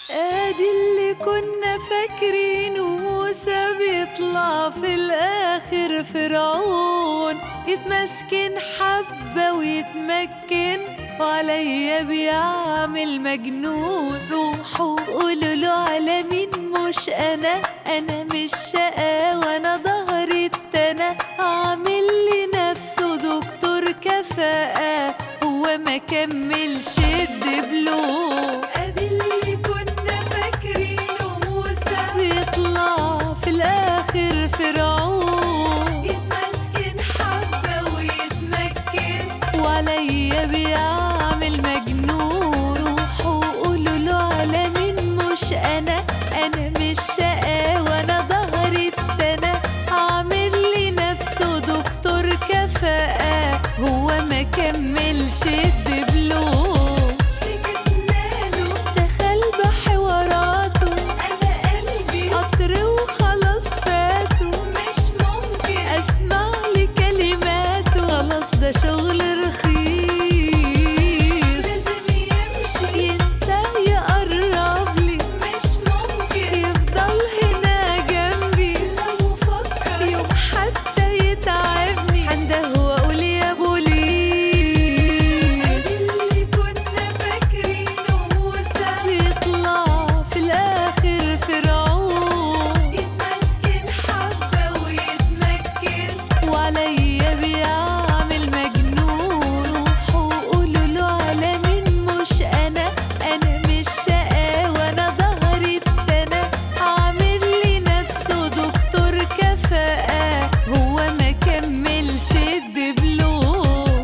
ادي اللي كنا فاكرينه موسى بيطلع في الاخر فرعون، يتمسكن حبة ويتمكن وعليا بيعمل مجنون. روحوا قولوا له على مين مش انا مش شقاوة، انا ظهري اتنى. عامل لنفسه دكتور كفاءة هو ما كملش الدبلوم. ادي اللي كنا فاكرينه موسى بيطلع في الاخر فرعون، يتمسكن حبة ويتمكن وعليا بيعمل مجنون. روحوا قولوا له على مين مش انا مش شقاوة، انا ظهري اتنى. عامل لنفسه دكتور كفاءة هو ما كملش الدبلوم. سكتنا له دخل بحواراته، انا قلبي قطر وخلاص فاته. مش ممكن اسمع لي كلماته، خلاص ده شغل رخيص. لازم يمشي ينسى يقرب لي، مش ممكن يفضل هنا جنبي. لو فكر يوم حتى يتعبني هنده واقول يا بوليس. ادي اللي كنا فاكرينه موسى بيطلع في الاخر فرعون، يتمسكن حبة ويتمكن وعليا بيعمل مجنون. روحوا قولوا له على مين مش انا مش شقاوة، انا ظهري اتنى. عامل لنفسه دكتور كفاءة هو ما كملش الدبلوم.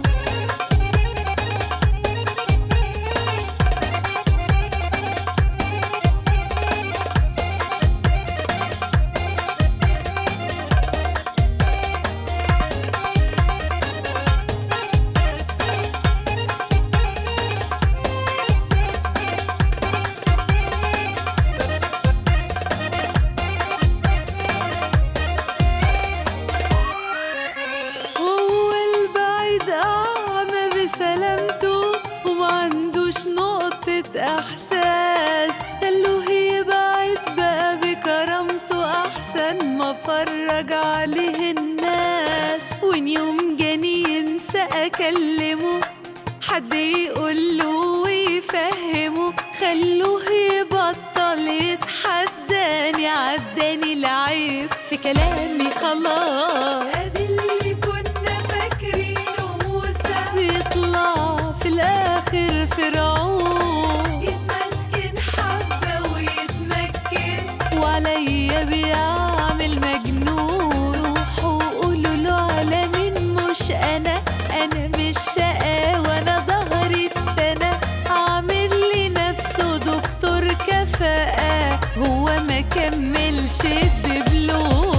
هو البعيد أعمى بسلامته ومعندوش نقطة إحساس. خلوه يبعد بقى بكرامته أحسن ما فرج عليه الناس. وإن يوم جاني ينسى أكلمه، حد يقوله ويفهمه. خلوه يبطل يتحداني، عداني العيب في كلامي خلاص. ادي اللي كنا فاكرينه موسى بيطلع في الاخر فرعون، يتمسكن حبة ويتمكن وعليا بيعمل مجنون. روحوا قولوا له على مين مش انا مش شقاوة، انا ظهري اتنى. عامل لنفسه دكتور كفاءة هو ما كملش الدبلوم.